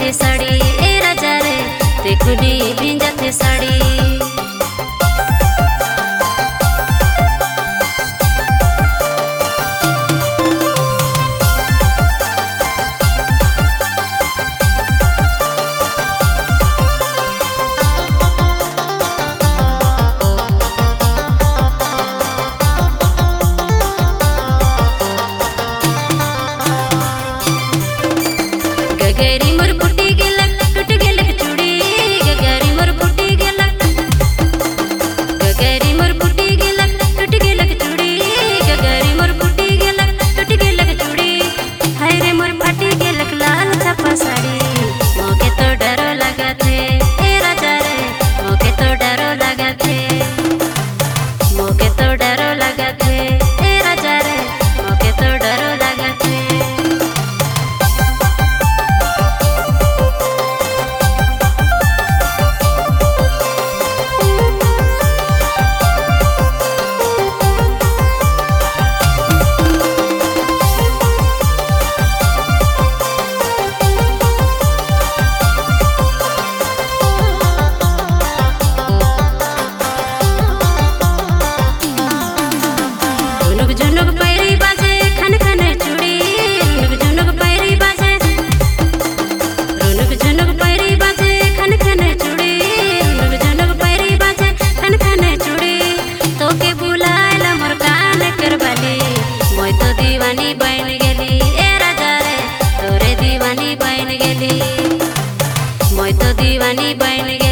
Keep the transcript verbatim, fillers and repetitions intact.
भिंजाते साड़ी ए राजा रे देखुनी भिंजाते साड़ी। गगरी मोर फुटी गेला टूट गेला चूड़ी गगरी मोर फुटी गेला गगरी मोर फुटी गेला टूट गेला चूड़ी गगरी मोर फुटी गेला टूट गेला चूड़ी। हाय रे मोर फाटी गेला लाल छापा साड़ी मोके तो डर लगा थे ए राजा रे मोके तो डर लगा थे मोके तो डर लगा थे ए राजा रे मोके तो डर लगा थे। झुनुक पैरी बाजे खन खन चूड़ी रुनुक झुनुक पैरी बाजे रुनुक झुनुक पैरी बाजे खन खन चूड़ी रुनुक झुनुक पैरी बाजे खन खन चूड़ी। तोके बुलायला मोर कान करबाली मोय तो दीवानी बन गेली ए राजा रे तोरे दीवानी बन गेली मोय तो दीवानी बन गेली।